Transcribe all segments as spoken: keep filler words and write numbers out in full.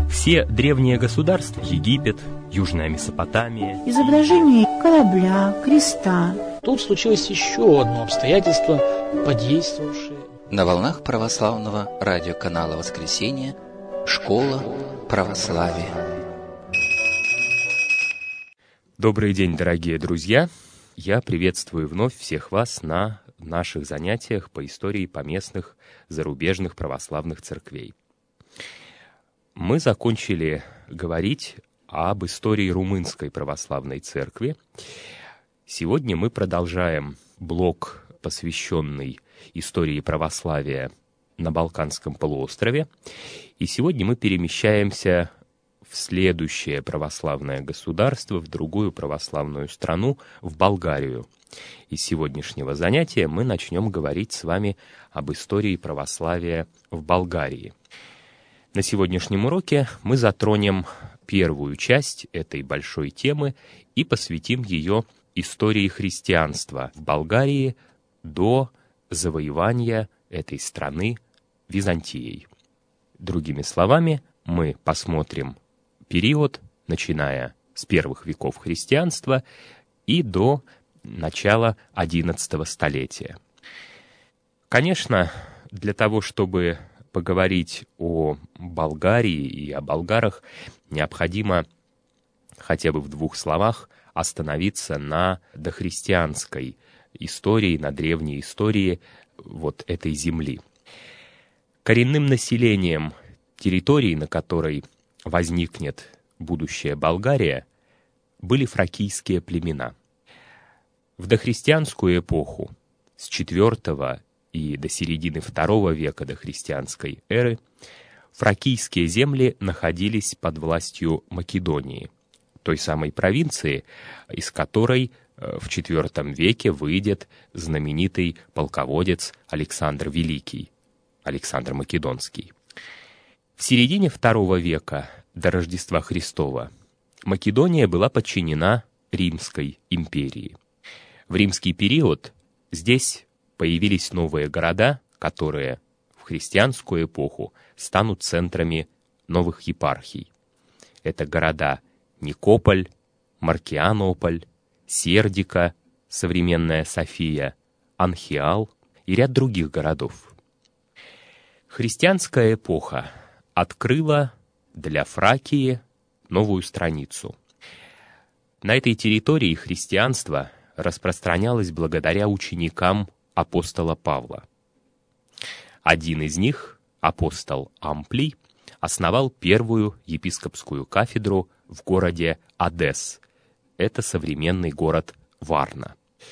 Все древние государства — Египет, Южная Месопотамия. Изображение корабля, креста. Тут случилось еще одно обстоятельство, подействовавшее. На волнах православного радиоканала «Воскресенье» «Школа православия». Добрый день, дорогие друзья! Я приветствую вновь всех вас на наших занятиях по истории поместных зарубежных православных церквей. Мы закончили говорить об истории румынской православной церкви. Сегодня мы продолжаем блок, посвященный истории православия на Балканском полуострове. И сегодня мы перемещаемся в следующее православное государство, в другую православную страну, в Болгарию. Из сегодняшнего занятия мы начнем говорить с вами об истории православия в Болгарии. На сегодняшнем уроке мы затронем первую часть этой большой темы и посвятим ее истории христианства в Болгарии до завоевания этой страны Византией. Другими словами, мы посмотрим период, начиная с первых веков христианства и до начала одиннадцатого столетия. Конечно, для того, чтобы поговорить о Болгарии и о болгарах, необходимо хотя бы в двух словах остановиться на дохристианской истории, на древней истории вот этой земли. Коренным населением территории, на которой возникнет будущая Болгария, были фракийские племена. В дохристианскую эпоху с четвёртого и до середины второго века дохристианской эры фракийские земли находились под властью Македонии, той самой провинции, из которой в четвёртом веке выйдет знаменитый полководец Александр Великий, Александр Македонский. В середине второго века до Рождества Христова Македония была подчинена Римской империи. В римский период здесь появились новые города, которые в христианскую эпоху станут центрами новых епархий. Это города Никополь, Маркианополь, Сердика, современная София, Анхиал и ряд других городов. Христианская эпоха открыла для Фракии новую страницу. На этой территории христианство распространялось благодаря ученикам апостола Павла. Один из них, апостол Амплий, основал первую епископскую кафедру в городе Одесс. Это современный город Варна.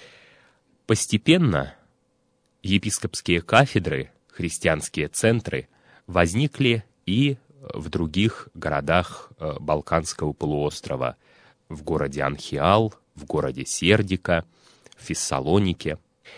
Постепенно епископские кафедры, христианские центры возникли и в других городах Балканского полуострова, в городе Анхиал, в городе Сердика, в Фессалонике.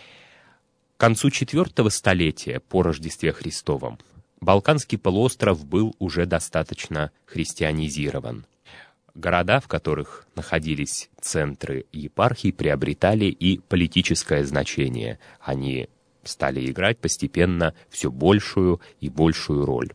К концу четвёртого столетия по Рождестве Христовом Балканский полуостров был уже достаточно христианизирован. Города, в которых находились центры епархий, приобретали и политическое значение. Они стали играть постепенно все большую и большую роль.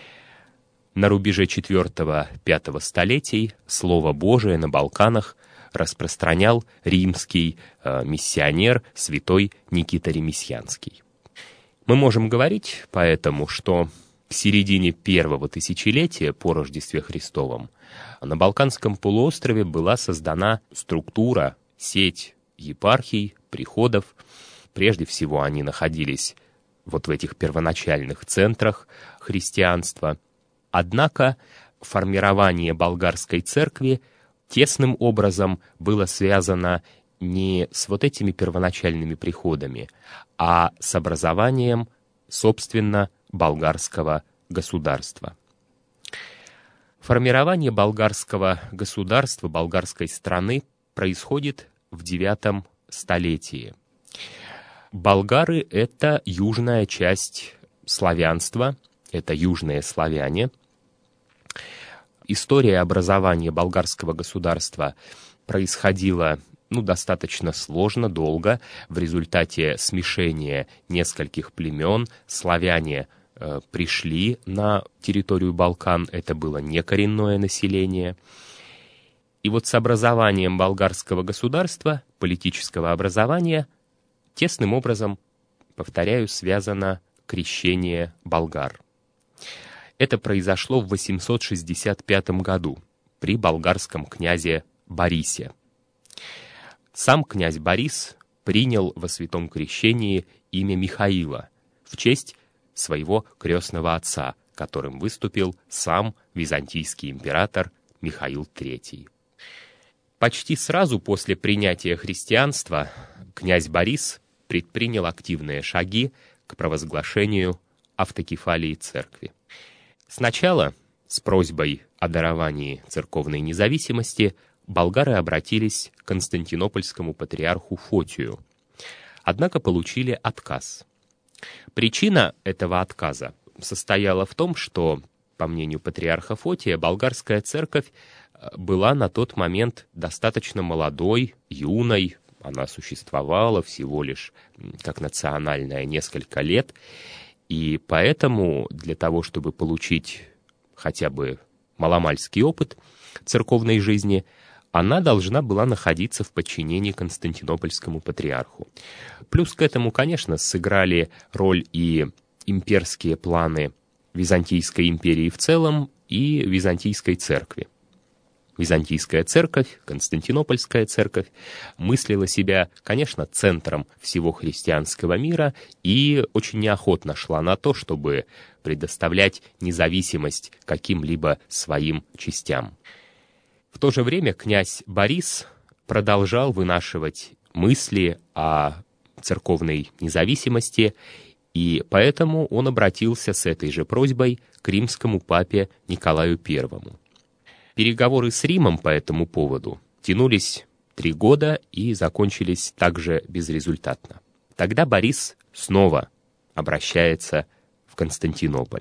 На рубеже четвёртого-пятого столетий Слово Божие на Балканах распространял римский э, миссионер святой Никита Ремесьянский. Мы можем говорить поэтому, что к середине первого тысячелетия по Рождестве Христовом на Балканском полуострове была создана структура, сеть епархий, приходов. Прежде всего они находились вот в этих первоначальных центрах христианства. Однако формирование болгарской церкви тесным образом было связано не с вот этими первоначальными приходами, а с образованием, собственно, болгарского государства. Формирование болгарского государства, болгарской страны происходит в девятом столетии. Болгары — это южная часть славянства, это южные славяне. История образования болгарского государства происходила ну, достаточно сложно, долго. В результате смешения нескольких племен славяне э, пришли на территорию Балкан, это было не коренное население. И вот с образованием болгарского государства, политического образования, тесным образом, повторяю, связано крещение болгар. Это произошло в восемьсот шестьдесят пятом году при болгарском князе Борисе. Сам князь Борис принял во святом крещении имя Михаила в честь своего крестного отца, которым выступил сам византийский император Михаил третий. Почти сразу после принятия христианства князь Борис предпринял активные шаги к провозглашению автокефалии церкви. Сначала с просьбой о даровании церковной независимости болгары обратились к константинопольскому патриарху Фотию, однако получили отказ. Причина этого отказа состояла в том, что, по мнению патриарха Фотия, болгарская церковь была на тот момент достаточно молодой, юной, она существовала всего лишь как национальная несколько лет, и поэтому для того, чтобы получить хотя бы маломальский опыт церковной жизни, она должна была находиться в подчинении константинопольскому патриарху. Плюс к этому, конечно, сыграли роль и имперские планы Византийской империи в целом и Византийской церкви. Византийская церковь, Константинопольская церковь мыслила себя, конечно, центром всего христианского мира и очень неохотно шла на то, чтобы предоставлять независимость каким-либо своим частям. В то же время князь Борис продолжал вынашивать мысли о церковной независимости, и поэтому он обратился с этой же просьбой к римскому папе Николаю Первому. Переговоры с Римом по этому поводу тянулись три года и закончились также безрезультатно. Тогда Борис снова обращается в Константинополь.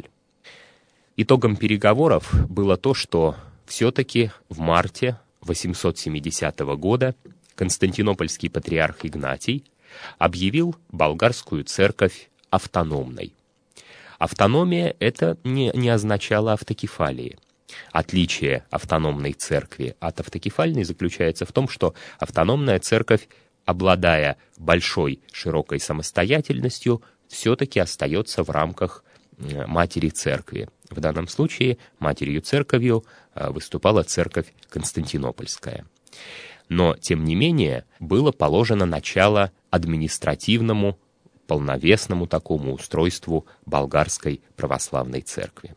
Итогом переговоров было то, что все-таки в марте восемьсот семидесятого года константинопольский патриарх Игнатий объявил болгарскую церковь автономной. Автономия это не, не означало автокефалии. Отличие автономной церкви от автокефальной заключается в том, что автономная церковь, обладая большой широкой самостоятельностью, все-таки остается в рамках матери церкви. В данном случае матерью церковью выступала церковь Константинопольская. Но, тем не менее, было положено начало административному, полновесному такому устройству болгарской православной церкви.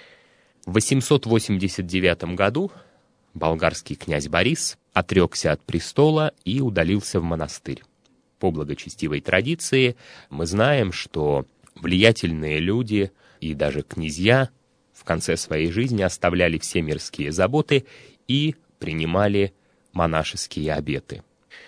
В восемьсот восемьдесят девятом году болгарский князь Борис отрекся от престола и удалился в монастырь. По благочестивой традиции мы знаем, что влиятельные люди и даже князья в конце своей жизни оставляли все мирские заботы и принимали монашеские обеты.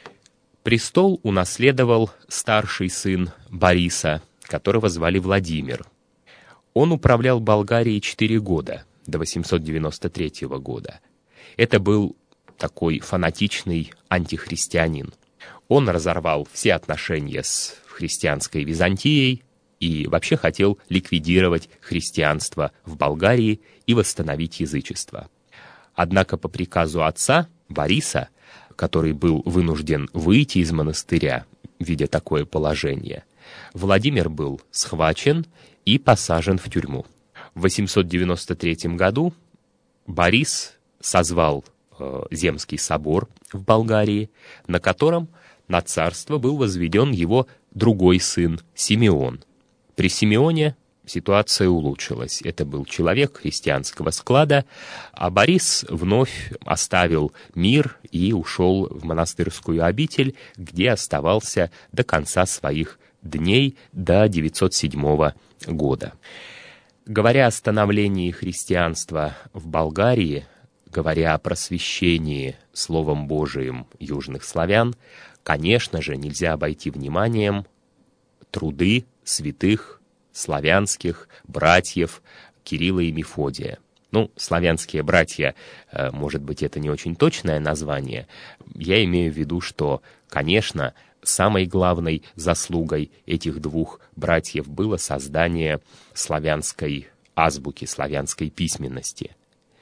Престол унаследовал старший сын Бориса, которого звали Владимир. Он управлял Болгарией четыре года, до восемьсот девяносто третьего года. Это был такой фанатичный антихристианин. Он разорвал все отношения с христианской Византией и вообще хотел ликвидировать христианство в Болгарии и восстановить язычество. Однако по приказу отца, Бориса, который был вынужден выйти из монастыря, видя такое положение, Владимир был схвачен и посажен в тюрьму. В восемьсот девяносто третьем году Борис созвал э, Земский собор в Болгарии, на котором на царство был возведен его другой сын Симеон. При Симеоне ситуация улучшилась. Это был человек христианского склада, а Борис вновь оставил мир и ушел в монастырскую обитель, где оставался до конца своих дней, до девятьсот седьмого года. Говоря о становлении христианства в Болгарии, говоря о просвещении Словом Божиим южных славян, конечно же, нельзя обойти вниманием труды святых славянских братьев Кирилла и Мефодия. Ну, славянские братья, может быть, это не очень точное название. Я имею в виду, что, конечно, самой главной заслугой этих двух братьев было создание славянской азбуки, славянской письменности.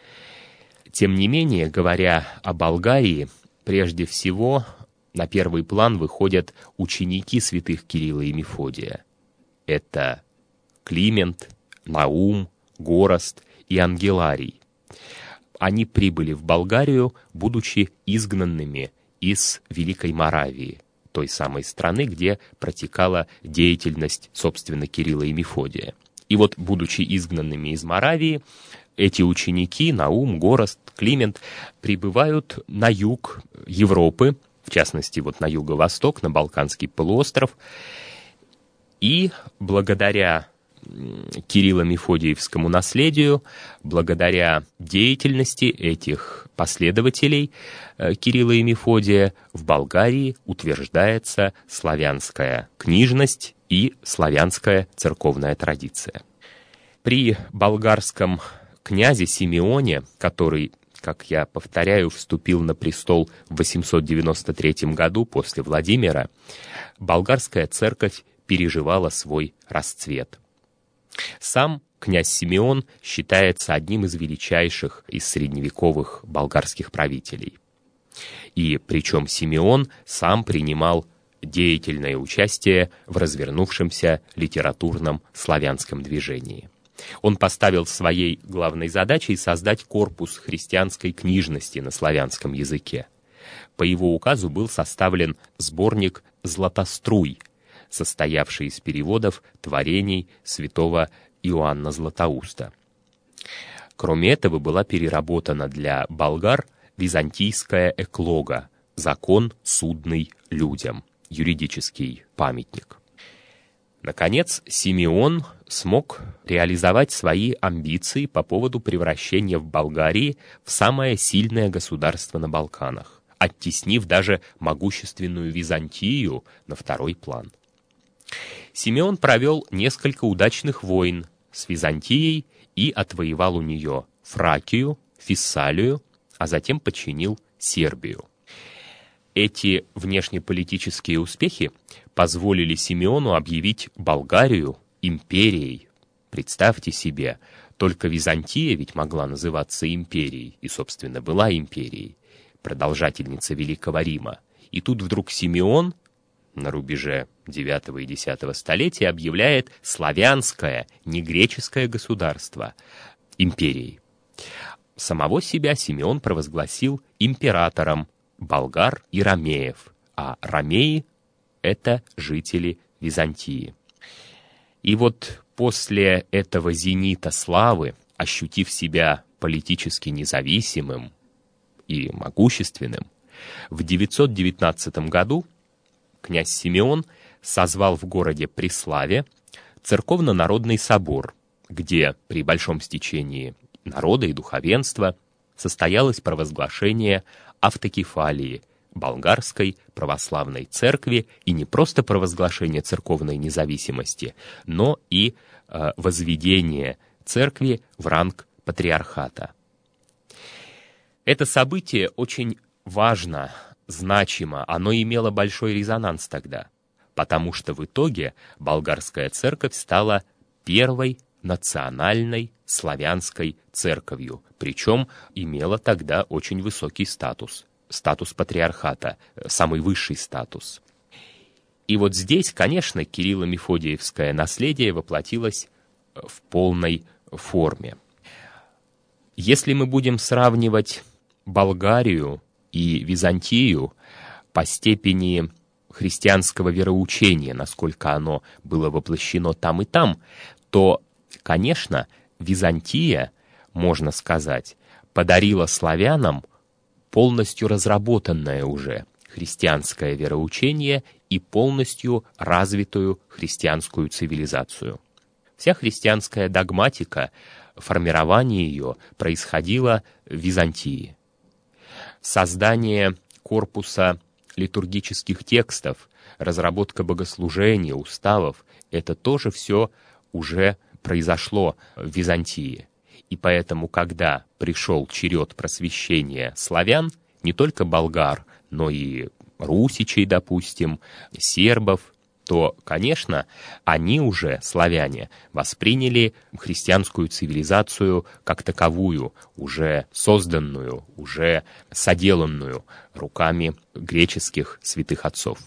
Тем не менее, говоря о Болгарии, прежде всего на первый план выходят ученики святых Кирилла и Мефодия. Это Климент, Наум, Гораст и Ангеларий. Они прибыли в Болгарию, будучи изгнанными из Великой Моравии, той самой страны, где протекала деятельность, собственно, Кирилла и Мефодия. И вот, будучи изгнанными из Моравии, эти ученики, Наум, Гораст, Климент, прибывают на юг Европы, в частности, вот на юго-восток, на Балканский полуостров, и благодаря Кирилло-Мефодиевскому наследию, благодаря деятельности этих последователей Кирилла и Мефодия, в Болгарии утверждается славянская книжность и славянская церковная традиция. При болгарском князе Симеоне, который, как я повторяю, вступил на престол в восемьсот девяносто третьем году после Владимира, болгарская церковь переживала свой расцвет. Сам князь Симеон считается одним из величайших из средневековых болгарских правителей. И причем Симеон сам принимал деятельное участие в развернувшемся литературном славянском движении. Он поставил своей главной задачей создать корпус христианской книжности на славянском языке. По его указу был составлен сборник «Златоструй», состоявший из переводов творений святого Иоанна Златоуста. Кроме этого, была переработана для болгар византийская эклога, закон судный людям, юридический памятник. Наконец, Симеон смог реализовать свои амбиции по поводу превращения в Болгарии в самое сильное государство на Балканах, оттеснив даже могущественную Византию на второй план. Симеон провел несколько удачных войн с Византией и отвоевал у нее Фракию, Фессалию, а затем подчинил Сербию. Эти внешнеполитические успехи позволили Симеону объявить Болгарию империей. Представьте себе, только Византия ведь могла называться империей, и, собственно, была империей, продолжательница Великого Рима. И тут вдруг Симеон на рубеже девятого и десятого столетия объявляет славянское, не греческое государство империей. Самого себя Симеон провозгласил императором болгар и ромеев, а ромеи — это жители Византии. И вот после этого зенита славы, ощутив себя политически независимым и могущественным, в девятьсот девятнадцатом году князь Симеон созвал в городе Преславе церковно-народный собор, где при большом стечении народа и духовенства состоялось провозглашение автокефалии болгарской православной церкви, и не просто провозглашение церковной независимости, но и э, возведение церкви в ранг патриархата. Это событие очень важно, значимо, оно имело большой резонанс тогда, потому что в итоге болгарская церковь стала первой национальной славянской церковью, причем имела тогда очень высокий статус, статус патриархата, самый высший статус. И вот здесь, конечно, Кирилло-Мефодиевское наследие воплотилось в полной форме. Если мы будем сравнивать Болгарию и Византию по степени христианского вероучения, насколько оно было воплощено там и там, то, конечно, Византия, можно сказать, подарила славянам полностью разработанное уже христианское вероучение и полностью развитую христианскую цивилизацию. Вся христианская догматика, формирование ее происходило в Византии. Создание корпуса литургических текстов, разработка богослужения, уставов — это тоже все уже произошло в Византии. И поэтому, когда пришел черед просвещения славян, не только болгар, но и русичей, допустим, сербов, то, конечно, они уже, славяне, восприняли христианскую цивилизацию как таковую, уже созданную, уже соделанную руками греческих святых отцов.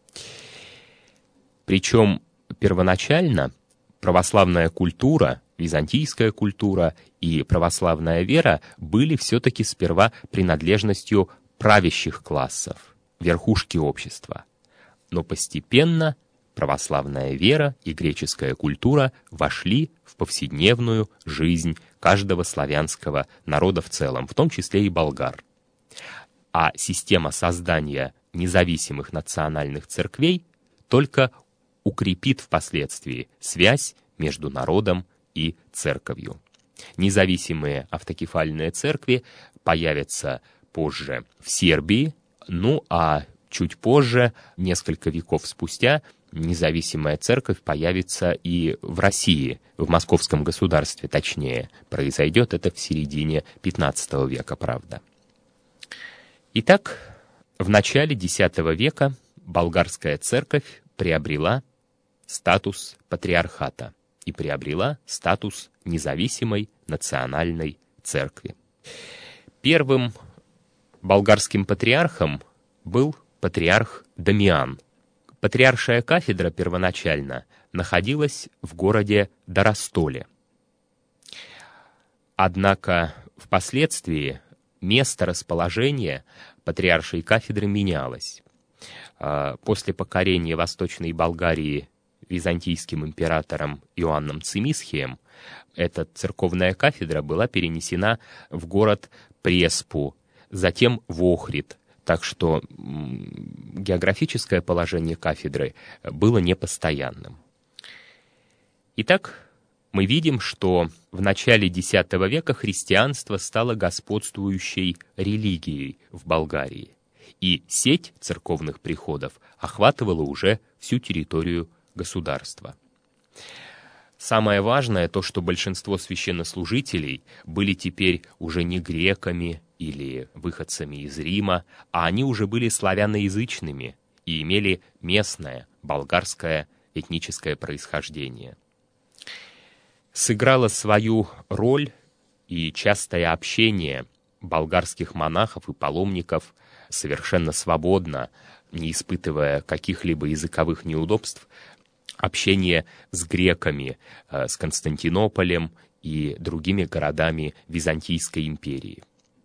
Причем первоначально православная культура, византийская культура и православная вера были все-таки сперва принадлежностью правящих классов, верхушки общества. Но постепенно православная вера и греческая культура вошли в повседневную жизнь каждого славянского народа в целом, в том числе и болгар. А система создания независимых национальных церквей только укрепит впоследствии связь между народом и церковью. Независимые автокефальные церкви появятся позже в Сербии, ну а чуть позже, несколько веков спустя, независимая церковь появится и в России, в Московском государстве точнее. Произойдет это в середине пятнадцатого века, правда. Итак, в начале десятого века болгарская церковь приобрела статус патриархата и приобрела статус независимой национальной церкви. Первым болгарским патриархом был патриарх Дамиан. Патриаршая кафедра первоначально находилась в городе Доростоле. Однако впоследствии место расположения патриаршей кафедры менялось. После покорения Восточной Болгарии византийским императором Иоанном Цимисхием эта церковная кафедра была перенесена в город Преспу, затем в Охрид, так что географическое положение кафедры было непостоянным. Итак, мы видим, что в начале десятого века христианство стало господствующей религией в Болгарии, и сеть церковных приходов охватывала уже всю территорию государства. Самое важное то, что большинство священнослужителей были теперь уже не греками или выходцами из Рима, а они уже были славяноязычными и имели местное болгарское этническое происхождение. Сыграло свою роль и частое общение болгарских монахов и паломников совершенно свободно, не испытывая каких-либо языковых неудобств, общение с греками, с Константинополем и другими городами Византийской империи.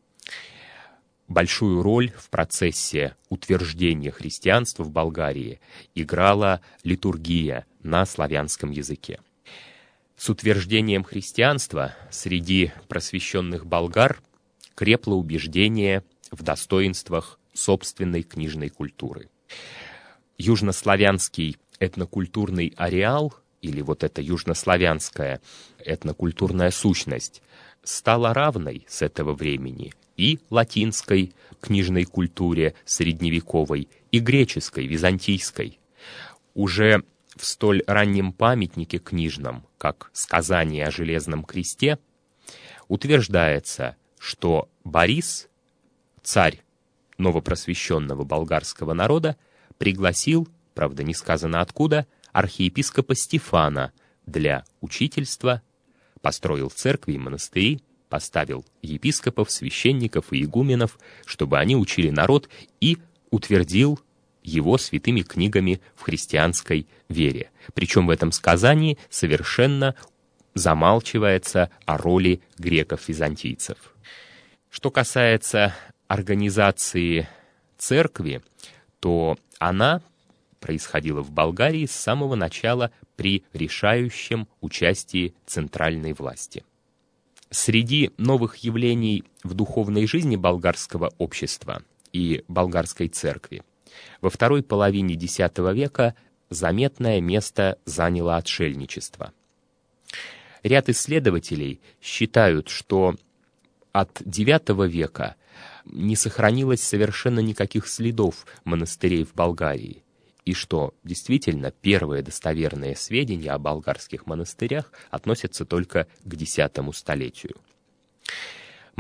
Большую роль в процессе утверждения христианства в Болгарии играла литургия на славянском языке. С утверждением христианства среди просвещенных болгар крепло убеждение в достоинствах собственной книжной культуры. Южнославянский этнокультурный ареал, или вот эта южнославянская этнокультурная сущность, стала равной с этого времени и латинской книжной культуре средневековой, и греческой, византийской. Уже в столь раннем памятнике книжном, как «Сказание о железном кресте», утверждается, что Борис, царь новопросвещенного болгарского народа, пригласил, правда не сказано откуда, архиепископа Стефана для учительства, построил церкви и монастыри, поставил епископов, священников и игуменов, чтобы они учили народ, и утвердил его святыми книгами в христианской вере. Причем в этом сказании совершенно замалчивается о роли греков-византийцев. Что касается организации церкви, то она происходила в Болгарии с самого начала при решающем участии центральной власти. Среди новых явлений в духовной жизни болгарского общества и болгарской церкви во второй половине десятого века заметное место заняло отшельничество. Ряд исследователей считают, что от девятого века не сохранилось совершенно никаких следов монастырей в Болгарии, и что действительно первые достоверные сведения о болгарских монастырях относятся только к десятому столетию.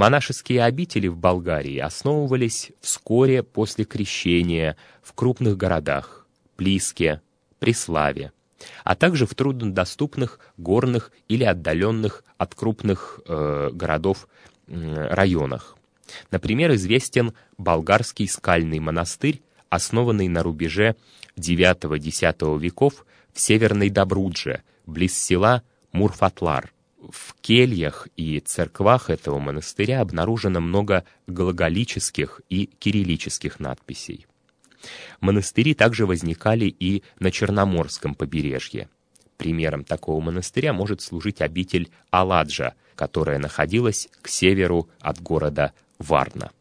Монашеские обители в Болгарии основывались вскоре после крещения в крупных городах – Плиске, Преславе, а также в труднодоступных горных или отдаленных от крупных э, городов э, районах. Например, известен болгарский скальный монастырь, основанный на рубеже девятого-десятого веков в Северной Добрудже, близ села Мурфатлар. В кельях и церквах этого монастыря обнаружено много глаголических и кириллических надписей. Монастыри также возникали и на Черноморском побережье. Примером такого монастыря может служить обитель Аладжа, которая находилась к северу от города Варна.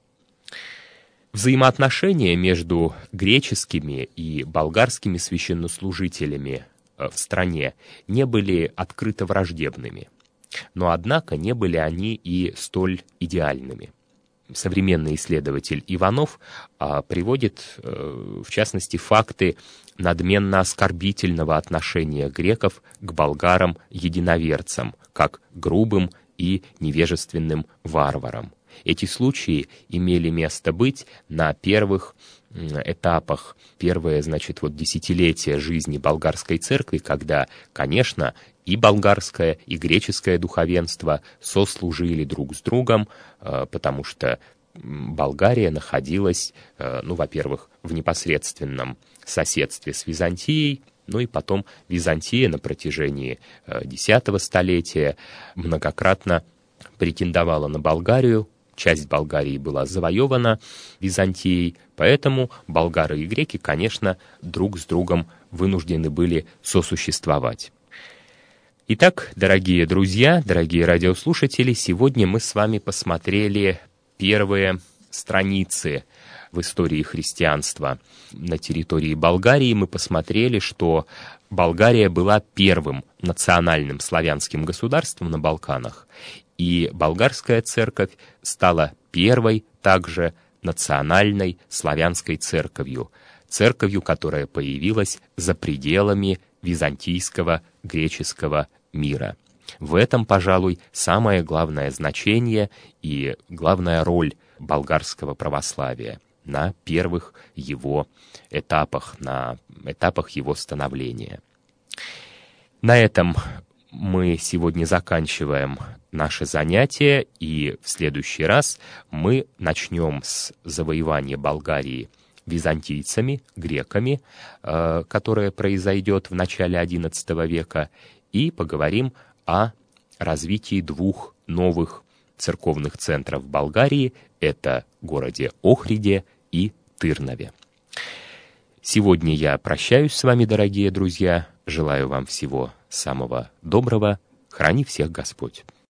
Взаимоотношения между греческими и болгарскими священнослужителями в стране не были открыто враждебными, но, однако, не были они и столь идеальными. Современный исследователь Иванов а, приводит, а, в частности, факты надменно-оскорбительного отношения греков к болгарам-единоверцам, как грубым и невежественным варварам. Эти случаи имели место быть на первых этапах, первое, значит, вот десятилетие жизни болгарской церкви, когда, конечно, и болгарское, и греческое духовенство сослужили друг с другом, потому что Болгария находилась, ну, во-первых, в непосредственном соседстве с Византией, ну и потом Византия на протяжении десятого столетия многократно претендовала на Болгарию. Часть Болгарии была завоевана Византией, поэтому болгары и греки, конечно, друг с другом вынуждены были сосуществовать. Итак, дорогие друзья, дорогие радиослушатели, сегодня мы с вами посмотрели первые страницы в истории христианства на территории Болгарии. Мы посмотрели, что Болгария была первым национальным славянским государством на Балканах, и болгарская церковь стала первой также национальной славянской церковью, церковью, которая появилась за пределами византийского греческого мира. В этом, пожалуй, самое главное значение и главная роль болгарского православия на первых его этапах, на этапах его становления. На этом мы сегодня заканчиваем наше занятие, и в следующий раз мы начнем с завоевания Болгарии византийцами, греками, э, которое произойдет в начале одиннадцатого века, и поговорим о развитии двух новых церковных центров Болгарии, это городе Охриде и Тырнове. Сегодня я прощаюсь с вами, дорогие друзья, желаю вам всего самого доброго, храни всех Господь.